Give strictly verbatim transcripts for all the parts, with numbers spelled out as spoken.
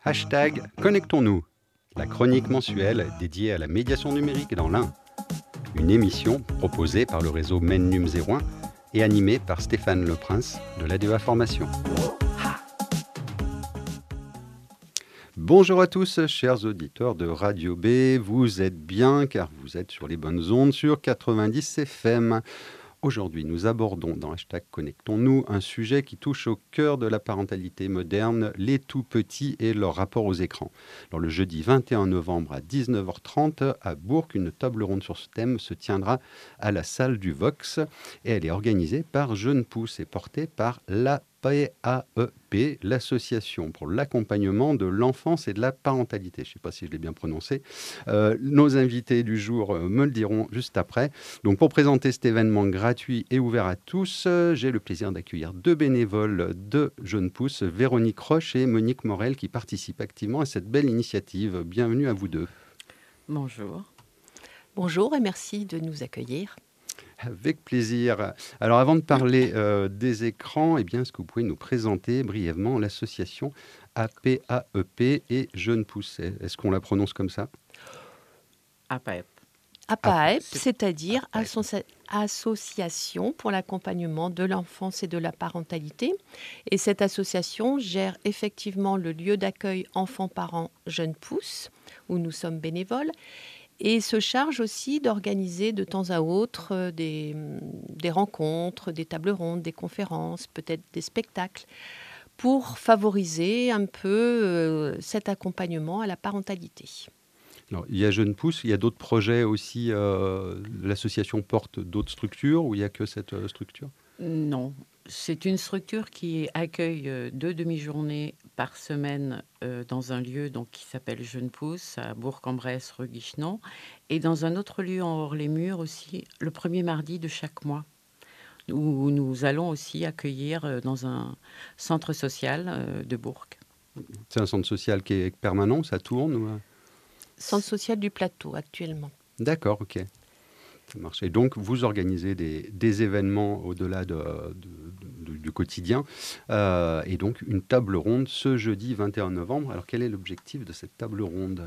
Hashtag Connectons-nous, la chronique mensuelle dédiée à la médiation numérique dans l'Ain. Une émission proposée par le réseau MENNUM zéro un et animée par Stéphane Leprince de l'A D E A Formation. Bonjour à tous, chers auditeurs de Radio B, vous êtes bien car vous êtes sur les bonnes ondes sur quatre-vingt-dix F M. Aujourd'hui, nous abordons dans Hashtag Connectons-nous un sujet qui touche au cœur de la parentalité moderne, les tout-petits et leur rapport aux écrans. Alors, le jeudi vingt et un novembre à dix-neuf heures trente, à Bourg, une table ronde sur ce thème se tiendra à la salle du Vox et elle est organisée par Jeunes Pousses et portée par l'A P A E P, l'association pour l'accompagnement de l'enfance et de la parentalité. Je ne sais pas si je l'ai bien prononcé. Euh, nos invités du jour euh, me le diront juste après. Donc, pour présenter cet événement gratuit et ouvert à tous, euh, j'ai le plaisir d'accueillir deux bénévoles de Jeunes Pousses, Véronique Roche et Monique Morel, qui participent activement à cette belle initiative. Bienvenue à vous deux. Bonjour. Bonjour et merci de nous accueillir. Avec plaisir. Alors, avant de parler euh, des écrans, eh bien, est-ce que vous pouvez nous présenter brièvement l'association A P A E P et Jeunes Pousses? Est-ce qu'on la prononce comme ça? A P A E P. A P A E P, c'est- c'est-à-dire A P A E P. Associa- Association pour l'accompagnement de l'enfance et de la parentalité. Et cette association gère effectivement le lieu d'accueil enfants-parents Jeunes Pousses, où nous sommes bénévoles, et se charge aussi d'organiser de temps à autre euh, des, des rencontres, des tables rondes, des conférences, peut-être des spectacles, pour favoriser un peu euh, cet accompagnement à la parentalité. Alors, il y a Jeunes Pousses, il y a d'autres projets aussi. euh, L'association porte d'autres structures ou il n'y a que cette euh, structure? Non, c'est une structure qui accueille euh, deux demi-journées par semaine euh, dans un lieu donc, qui s'appelle Jeunes Pousses, à Bourg-en-Bresse, rue Guichenon, et dans un autre lieu en hors-les-murs aussi, le premier mardi de chaque mois, où nous allons aussi accueillir euh, dans un centre social euh, de Bourg. C'est un centre social qui est permanent, ça tourne ou... Centre social du plateau actuellement. D'accord, ok. Ça marche. Et donc, vous organisez des, des événements au-delà de, de- de- du quotidien. Euh, et donc, une table ronde ce jeudi vingt et un novembre. Alors, quel est l'objectif de cette table ronde?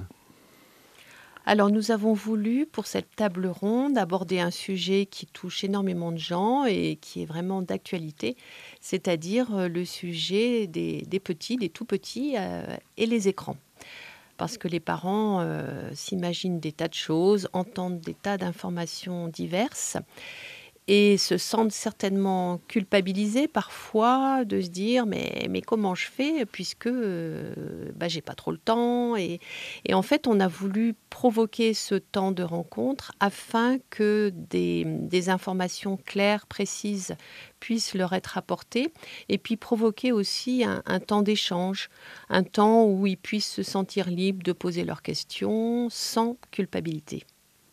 Alors nous avons voulu pour cette table ronde aborder un sujet qui touche énormément de gens et qui est vraiment d'actualité, c'est-à-dire euh, le sujet des, des petits, des tout petits euh, et les écrans. Parce que les parents euh, s'imaginent des tas de choses, entendent des tas d'informations diverses et se sentent certainement culpabilisés parfois de se dire mais, mais comment je fais puisque euh, bah, j'ai pas trop le temps et, et en fait on a voulu provoquer ce temps de rencontre afin que des, des informations claires, précises puissent leur être apportées et puis provoquer aussi un, un temps d'échange, un temps où ils puissent se sentir libres de poser leurs questions sans culpabilité.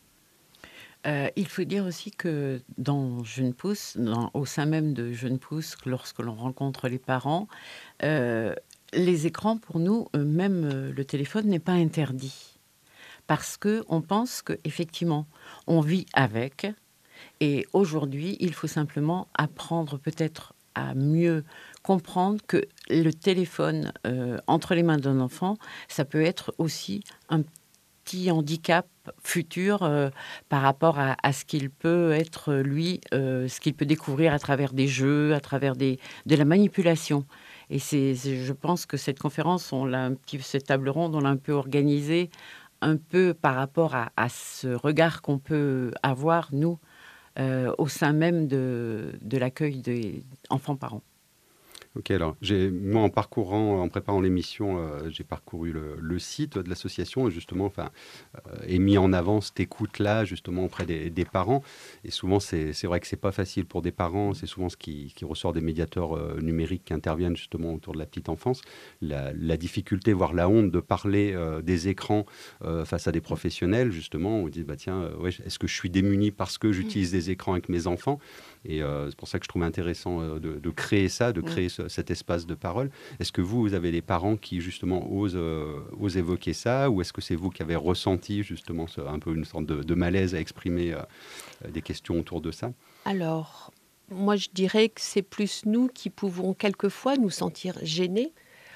Euh, il faut dire aussi que dans Jeunes Pousses, dans- au sein même de Jeunes Pousses, lorsque l'on rencontre les parents, euh, les écrans, pour nous, euh, même euh, le téléphone n'est pas interdit. Parce qu'on pense qu'effectivement, on vit avec. Et aujourd'hui, il faut simplement apprendre peut-être à mieux comprendre que le téléphone euh, entre les mains d'un enfant, ça peut être aussi un petit handicap futur euh, par rapport à, à ce qu'il peut être, lui, euh, ce qu'il peut découvrir à travers des jeux, à travers des, de la manipulation. Et c'est, c'est- je pense que cette conférence, on l'a un petit, cette table ronde, on l'a un peu organisée un peu par rapport à, à ce regard qu'on peut avoir, nous, euh, au sein même de, de l'accueil des enfants-parents. Ok, alors, j'ai, moi, en parcourant, en préparant l'émission, euh, j'ai parcouru le, le site de l'association et justement, enfin, euh, et mis en avant cette écoute-là, justement, auprès des, des parents. Et souvent, c'est, c'est vrai que c'est pas facile pour des parents. C'est souvent ce qui, qui ressort des médiateurs euh, numériques qui interviennent justement autour de la petite enfance. La, la difficulté, voire la honte de parler euh, des écrans euh, face à des professionnels, justement. On dit, bah tiens, euh, ouais, est-ce que je suis démuni parce que j'utilise des écrans avec mes enfants? Et euh, c'est pour ça que je trouve intéressant euh, de, de créer ça, de créer ce, cet espace de parole. Est-ce que vous, vous avez des parents qui justement osent, euh, osent évoquer ça, ou est-ce que c'est vous qui avez ressenti justement ce- un peu une sorte de, de malaise à exprimer euh, des questions autour de ça? Alors, moi je dirais que c'est plus nous qui pouvons quelquefois nous sentir gênés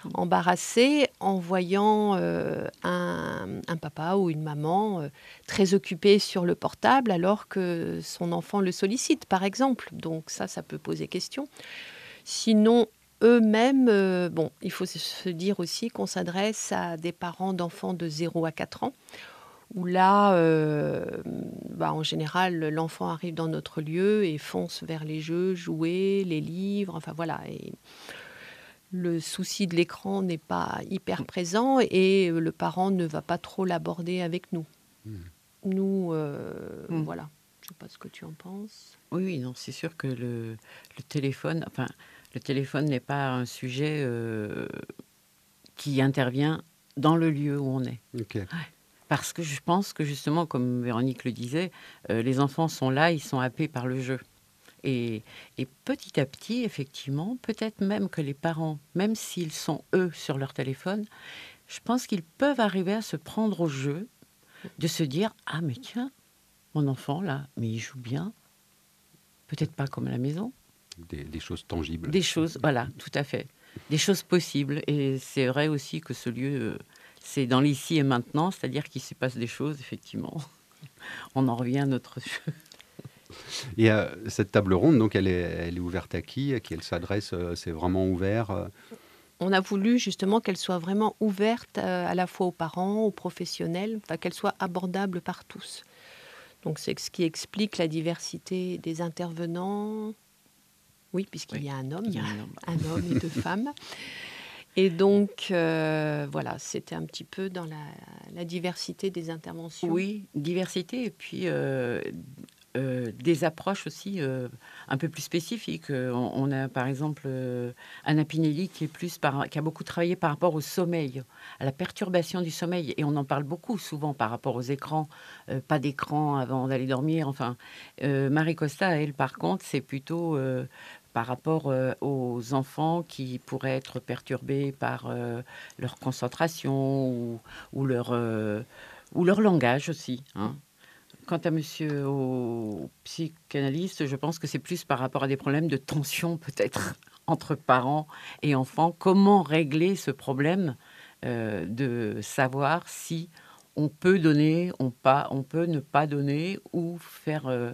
embarrassé en voyant euh, un, un papa ou une maman euh, très occupé sur le portable alors que son enfant le sollicite, par exemple. Donc ça, ça peut poser question. Sinon, eux-mêmes, euh, bon, il faut se dire aussi qu'on s'adresse à des parents d'enfants de zéro à quatre ans, où là, euh, bah, en général, l'enfant arrive dans notre lieu et fonce vers les jeux, jouets, les livres, enfin voilà. Et le souci de l'écran n'est pas hyper présent et le parent ne va pas trop l'aborder avec nous. Mmh. Nous, euh, Mmh. voilà. Je ne sais pas ce que tu en penses. Oui, oui, non, c'est sûr que le, le téléphone, enfin, le téléphone n'est pas un sujet euh, qui intervient dans le lieu où on est. Ok. Ouais. Parce que je pense que justement, comme Véronique le disait, euh, les enfants sont là, ils sont happés par le jeu. Et, et petit à petit, effectivement, peut-être même que les parents, même s'ils sont eux sur leur téléphone, je pense qu'ils peuvent arriver à se prendre au jeu, de se dire « Ah, mais tiens, mon enfant, là, mais il joue bien. Peut-être pas comme à la maison. » Des, des choses tangibles. Des choses, voilà, tout à fait. Des choses possibles. Et c'est vrai aussi que ce lieu, euh, c'est dans l'ici et maintenant, c'est-à-dire qu'il s'y passe des choses, effectivement. On en revient à notre jeu. Et euh, cette table ronde, donc, elle est, elle est ouverte à qui? À qui elle s'adresse? euh, C'est vraiment ouvert? euh On a voulu justement qu'elle soit vraiment ouverte euh, à la fois aux parents, aux professionnels, enfin, qu'elle soit abordable par tous. Donc c'est ce qui explique la diversité des intervenants. Oui, puisqu'il Oui, y a un homme, il y a un homme. un homme et deux femmes. Et donc, euh, voilà, c'était un petit peu dans la, la diversité des interventions. Oui, diversité et puis euh, euh, des approches aussi euh, un peu plus spécifiques. Euh, On, on a par exemple euh, Anna Pinelli qui, est plus par, qui a beaucoup travaillé par rapport au sommeil, à la perturbation du sommeil. Et on en parle beaucoup souvent par rapport aux écrans. Euh, pas d'écran avant d'aller dormir. Enfin, euh, Marie Costa, elle, par contre, c'est plutôt... euh, par rapport euh, aux enfants qui pourraient être perturbés par euh, leur concentration ou, ou leur, euh, ou leur langage aussi. Hein. Quant à monsieur au psychanalyste, je pense que c'est plus par rapport à des problèmes de tension peut-être entre parents et enfants. Comment régler ce problème euh, de savoir si on peut donner, on, pas, on peut ne pas donner ou faire euh,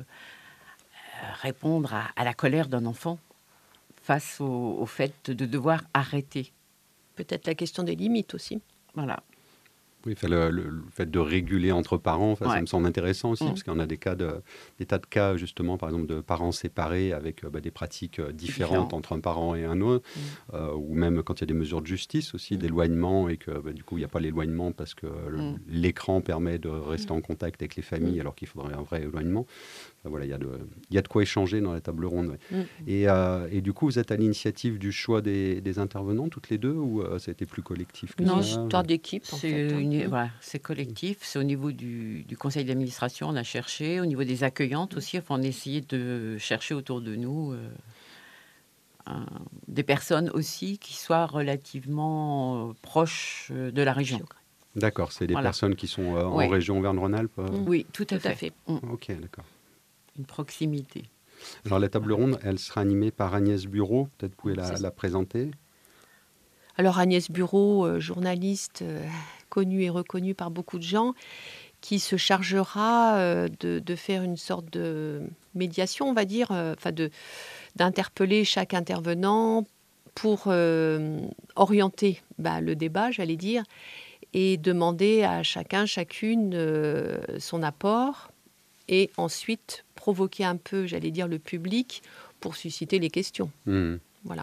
répondre à, à la colère d'un enfant face au, au fait de devoir arrêter. Peut-être la question des limites aussi. Voilà. Oui, enfin, le, le- le fait de réguler entre parents, enfin, ça Ouais. me semble intéressant aussi, Mmh. parce qu'on a des, cas de, des tas de cas, justement, par exemple, de parents séparés avec euh, bah, des pratiques euh, différentes Différent. entre un parent et un autre, Mmh. euh, ou même quand il y a des mesures de justice aussi, Mmh. d'éloignement, et que bah, du coup, il n'y a pas l'éloignement parce que le- Mmh. l'écran permet de rester en contact avec les familles, Mmh. alors qu'il faudrait un vrai éloignement. Enfin, voilà, il y a de, il y a de quoi échanger dans la table ronde. Ouais. Mmh. Et, euh, et du coup, vous êtes à l'initiative du choix des, des intervenants, toutes les deux, ou euh, ça a été plus collectif que Une Non, ça? histoire d'équipe, en C'est fait. hein. une- Mmh. voilà, c'est collectif, c'est au niveau du, du conseil d'administration, on a cherché, au niveau des accueillantes aussi, enfin, on a essayé de chercher autour de nous euh, un- des personnes aussi qui soient relativement euh, proches euh, de la région. D'accord, c'est des Voilà. personnes qui sont euh, en Oui. région Auvergne-Rhône-Alpes. euh. Mm. Oui, tout à Tout fait. à fait. Mm. Ok, d'accord. Une proximité. Alors la table ronde, elle sera animée par Agnès Bureau. Peut-être vous pouvez C'est la, ça. la présenter. Alors Agnès Bureau, euh, journaliste euh, connue et reconnue par beaucoup de gens, qui se chargera euh, de, de faire une sorte de médiation, on va dire, euh, enfin de d'interpeller chaque intervenant pour euh, orienter bah, le débat, j'allais dire, et demander à chacun, chacune euh, son apport, et ensuite provoquer un peu, j'allais dire, le public pour susciter les questions. Mhm. Voilà.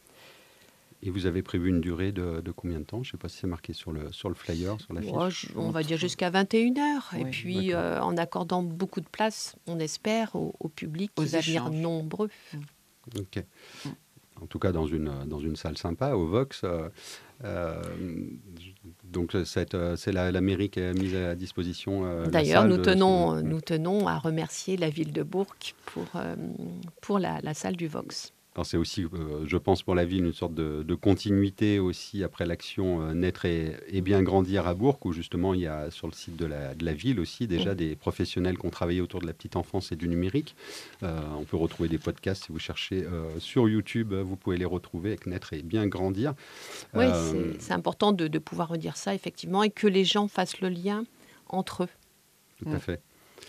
Et vous avez prévu une durée de, de combien de temps? Je ne sais pas si c'est marqué sur le, sur le flyer, sur la fiche. Moi, je- on va Entre- dire jusqu'à vingt et une heures. Et Oui, puis, d'accord. euh, en accordant beaucoup de place, on espère, au, au public qui Aux va venir échanges. nombreux. Ok. Mm. En tout cas, dans une, dans une salle sympa, au Vox. euh, euh, donc, cette, euh, c'est la, la mairie qui a mis à disposition euh, la D'ailleurs, salle nous de- tenons, Mm. nous tenons à remercier la ville de Bourg pour, euh, pour la, la salle du Vox. Alors c'est aussi, euh, je pense, pour la ville, une sorte de, de continuité aussi après l'action euh, Naître et, et bien grandir à Bourg, où justement il y a sur le site de la, de la ville aussi déjà des professionnels qui ont travaillé autour de la petite enfance et du numérique. Euh, on peut retrouver des podcasts si vous cherchez euh, sur YouTube, vous pouvez les retrouver avec Naître et bien grandir. Oui, Euh, c'est c'est important de, de pouvoir redire ça, effectivement, et que les gens fassent le lien entre eux. Tout à fait.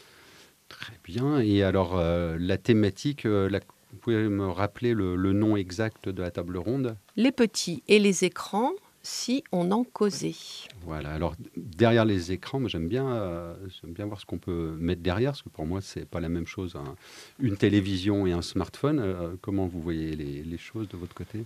Très bien. Et alors, euh, la thématique, euh, la- vous pouvez me rappeler le, le nom exact de la table ronde? Les petits et les écrans, si on en causait. Voilà. Alors, derrière les écrans, moi, j'aime bien, euh, j'aime bien voir ce qu'on peut mettre derrière, parce que pour moi, c'est pas la même chose, hein. Une télévision et un smartphone. Euh, comment vous voyez les, les choses de votre côté?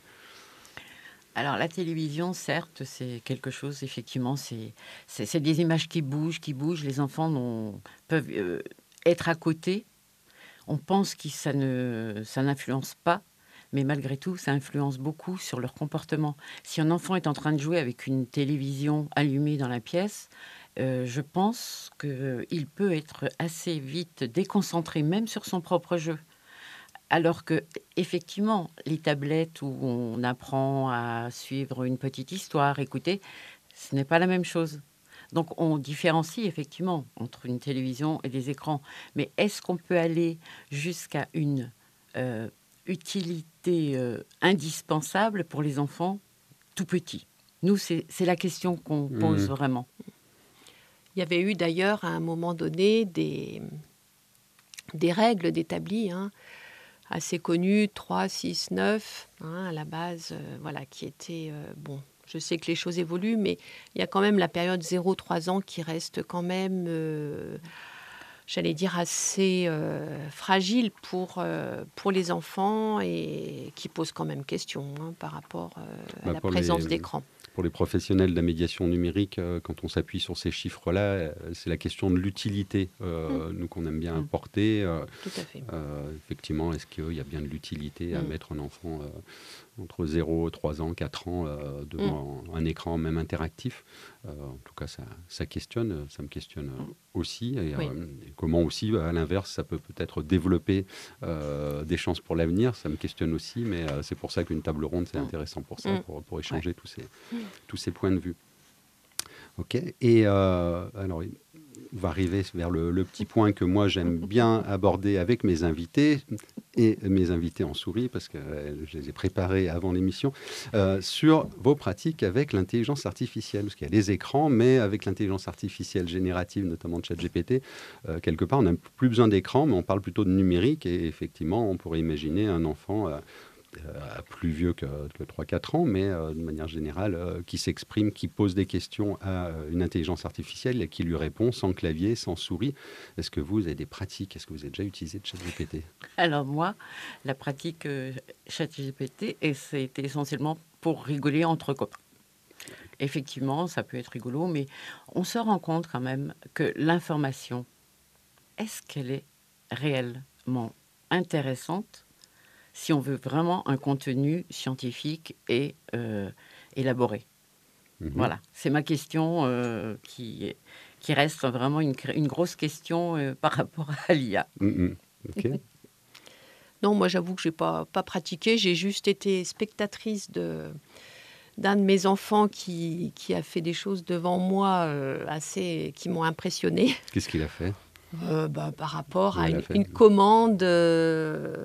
Alors la télévision, certes, c'est quelque chose, effectivement, c'est c'est c'est des images qui bougent, qui bougent. Les enfants n'ont- peuvent euh, être à côté. On pense que ça ne, ça n'influence pas, mais malgré tout, ça influence beaucoup sur leur comportement. Si un enfant est en train de jouer avec une télévision allumée dans la pièce, euh, je pense qu'il peut être assez vite déconcentré, même sur son propre jeu. Alors que, effectivement, les tablettes où on apprend à suivre une petite histoire, écouter, ce n'est pas la même chose. Donc, on différencie effectivement entre une télévision et des écrans. Mais est-ce qu'on peut aller jusqu'à une euh, utilité euh, indispensable pour les enfants tout petits? Nous, c'est c'est la question qu'on pose Mmh. vraiment. Il y avait eu d'ailleurs à un moment donné des, des règles d'établi, hein, assez connues, trois, six, neuf, hein, à la base, euh, voilà, qui étaient, euh, bon, je sais que les choses évoluent, mais il y a quand même la période zéro trois ans qui reste quand même, euh, j'allais dire, assez euh, fragile pour, euh, pour les enfants et qui pose quand même question, hein, par rapport euh, à Bah, la pour présence les, d'écran. pour les professionnels de la médiation numérique, euh, quand on s'appuie sur ces chiffres-là, euh, c'est la question de l'utilité, euh, nous qu'on aime bien Mm. apporter. euh, Tout à fait. euh, effectivement, est-ce qu'il y a bien de l'utilité à Mm. mettre un enfant euh, entre zéro, trois ans, quatre ans euh, devant un écran même interactif? Euh, en tout cas, ça, ça questionne, ça me questionne euh, aussi. Et, Oui. euh, et comment aussi, à l'inverse, ça peut peut-être développer euh, des chances pour l'avenir, ça me questionne aussi. Mais euh, c'est pour ça qu'une table ronde, c'est Mm. intéressant pour ça, Mm. pour, pour échanger Ouais. tous ces, tous ces points de vue. Ok. Et euh, alors, on va arriver vers le, le petit point que moi j'aime bien aborder avec mes invités, et mes invités en souris, parce que euh, je les ai préparés avant l'émission, euh, sur vos pratiques avec l'intelligence artificielle. Parce qu'il y a les écrans, mais avec l'intelligence artificielle générative, notamment de ChatGPT, euh, quelque part, on n'a plus besoin d'écran, mais on parle plutôt de numérique. Et effectivement, on pourrait imaginer un enfant... Euh, euh, plus vieux que, que trois quatre ans, mais euh, de manière générale, euh, qui s'exprime, qui pose des questions à euh, une intelligence artificielle et qui lui répond sans clavier, sans souris. Est-ce que vous avez des pratiques? Est-ce que vous avez déjà utilisé ChatGPT? Alors moi, la pratique euh, ChatGPT, et c'était essentiellement pour rigoler entre copains. Effectivement, ça peut être rigolo, mais on se rend compte quand même que l'information, est-ce qu'elle est réellement intéressante si on veut vraiment un contenu scientifique et euh, élaboré? Mhm. Voilà, c'est ma question euh, qui, qui reste vraiment une, une grosse question euh, par rapport à l'I A. Mhm. Ok. Non, moi j'avoue que je n'ai pas, pas pratiqué, j'ai juste été spectatrice de, d'un de mes enfants qui, qui a fait des choses devant moi euh, assez, qui m'ont impressionnée. Qu'est-ce qu'il a fait? Euh, bah, par rapport Ouais, à il a une, fait. une commande, euh,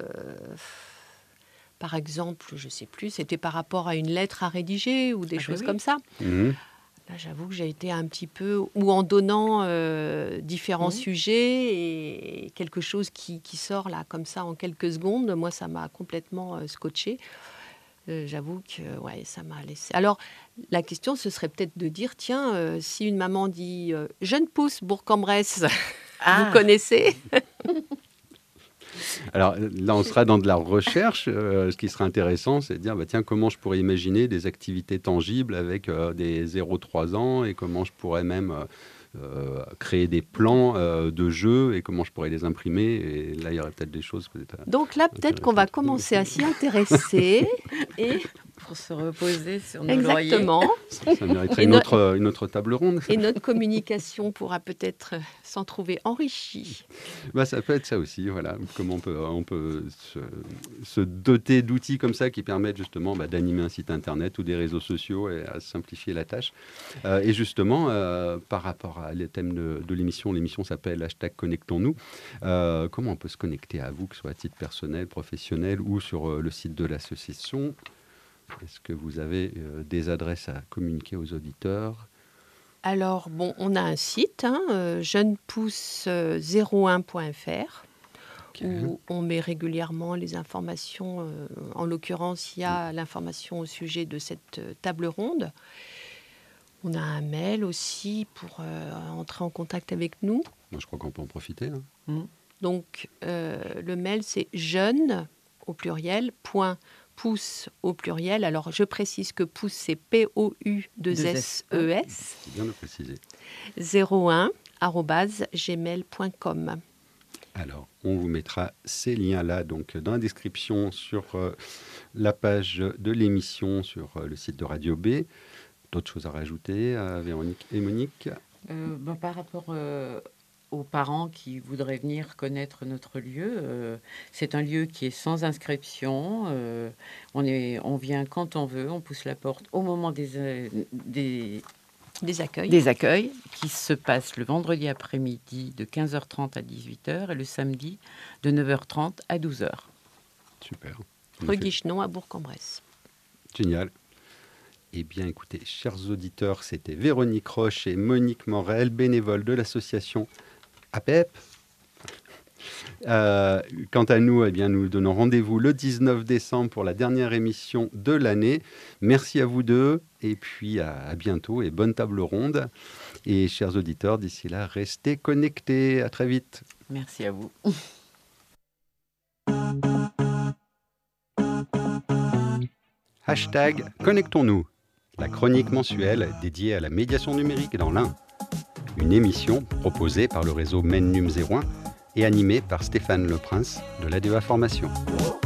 par exemple, je ne sais plus, c'était par rapport à une lettre à rédiger ou des Ah ben choses oui. comme ça. Mhm. Là, j'avoue que j'ai été un petit peu, ou en donnant euh, différents Mhm. sujets et quelque chose qui, qui sort là comme ça en quelques secondes, moi ça m'a complètement euh, scotché. Euh, j'avoue que ouais, ça m'a laissé. Alors la question ce serait peut-être de dire tiens, euh, si une maman dit euh, jeune pousse Bourg-en-Bresse, Ah, vous connaissez? Alors là, on sera dans de la recherche. Euh, ce qui serait intéressant, c'est de dire, bah, tiens, comment je pourrais imaginer des activités tangibles avec euh, des zéro trois ans et comment je pourrais même euh, euh, créer des plans euh, de jeux et comment je pourrais les imprimer. Et là, il y aurait peut-être des choses peut-être. Donc là, peut-être qu'on va commencer à s'y intéresser et pour se reposer sur nos lauriers. Exactement. Ça, ça mériterait Et une no- autre, une autre table ronde. Et notre communication pourra peut-être s'en trouver enrichie. Bah, ça peut être ça aussi, voilà. Comment on peut, on peut se, se doter d'outils comme ça qui permettent justement bah, d'animer un site internet ou des réseaux sociaux et à simplifier la tâche. Euh, et justement, euh, par rapport à les thèmes de, de l'émission, l'émission s'appelle hashtag Connectons-nous. Euh, comment on peut se connecter à vous, que ce soit à titre personnel, professionnel ou sur euh, le site de l'association? Est-ce que vous avez euh, des adresses à communiquer aux auditeurs? Alors, bon, on a un site, hein, euh, jeunepousse zéro un point f r, Ok. où on met régulièrement les informations. euh, en l'occurrence, il y a l'information au sujet de cette euh, table ronde. On a un mail aussi pour euh, entrer en contact avec nous. Moi, je crois qu'on peut en profiter. Hein. Donc, euh, le mail, c'est jeune, au pluriel, point pouce au pluriel. Alors, je précise que pouce, c'est P O U deux S E S, C'est bien de préciser. zéro un arobase gmail point com. Alors, on vous mettra ces liens-là donc dans la description sur euh, la page de l'émission sur euh, le site de Radio B. D'autres choses à rajouter, à Véronique et Monique? Euh, ben, par rapport euh, aux parents qui voudraient venir connaître notre lieu, euh, c'est un lieu qui est sans inscription. euh, on, est, on vient quand on veut, on pousse la porte au moment des, euh, des, Des accueils. des accueils qui se passent le vendredi après-midi de quinze heures trente à dix-huit heures et le samedi de neuf heures trente à douze heures. Super. Rue Guichenon à Bourg-en-Bresse. Génial. Eh bien, écoutez, chers auditeurs, c'était Véronique Roche et Monique Morel, bénévoles de l'association A P E P. Euh, quant à nous, eh bien, nous donnons rendez-vous le dix-neuf décembre pour la dernière émission de l'année. Merci à vous deux et puis à, à bientôt et bonne table ronde. Et chers auditeurs, d'ici là, restez connectés. À très vite. Merci à vous. Hashtag Connectons-nous, la chronique mensuelle dédiée à la médiation numérique dans l'Ain. Une émission proposée par le réseau MENNUM zéro un et animée par Stéphane Leprince de l'A D E A Formation.